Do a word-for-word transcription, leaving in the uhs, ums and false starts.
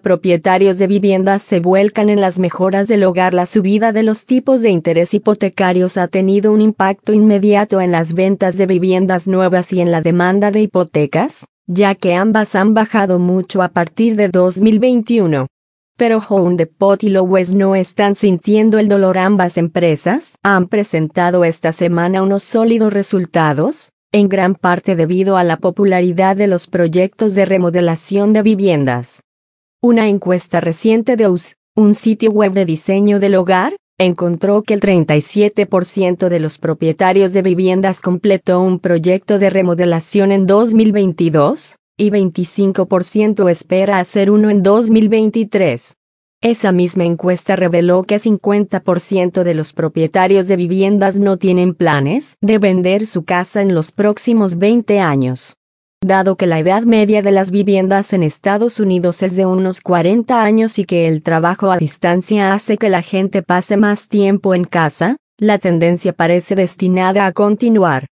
propietarios de viviendas se vuelcan en las mejoras del hogar. La subida de los tipos de interés hipotecarios ha tenido un impacto inmediato en las ventas de viviendas nuevas y en la demanda de hipotecas, ya que ambas han bajado mucho a partir de dos mil veintiuno. Pero Home Depot y Lowe's no están sintiendo el dolor. Ambas empresas han presentado esta semana unos sólidos resultados, en gran parte debido a la popularidad de los proyectos de remodelación de viviendas. Una encuesta reciente de U S, un sitio web de diseño del hogar, encontró que el treinta y siete por ciento de los propietarios de viviendas completó un proyecto de remodelación en dos mil veintidós, y veinticinco por ciento espera hacer uno en dos mil veintitrés. Esa misma encuesta reveló que cincuenta por ciento de los propietarios de viviendas no tienen planes de vender su casa en los próximos veinte años. Dado que la edad media de las viviendas en Estados Unidos es de unos cuarenta años y que el trabajo a distancia hace que la gente pase más tiempo en casa, la tendencia parece destinada a continuar.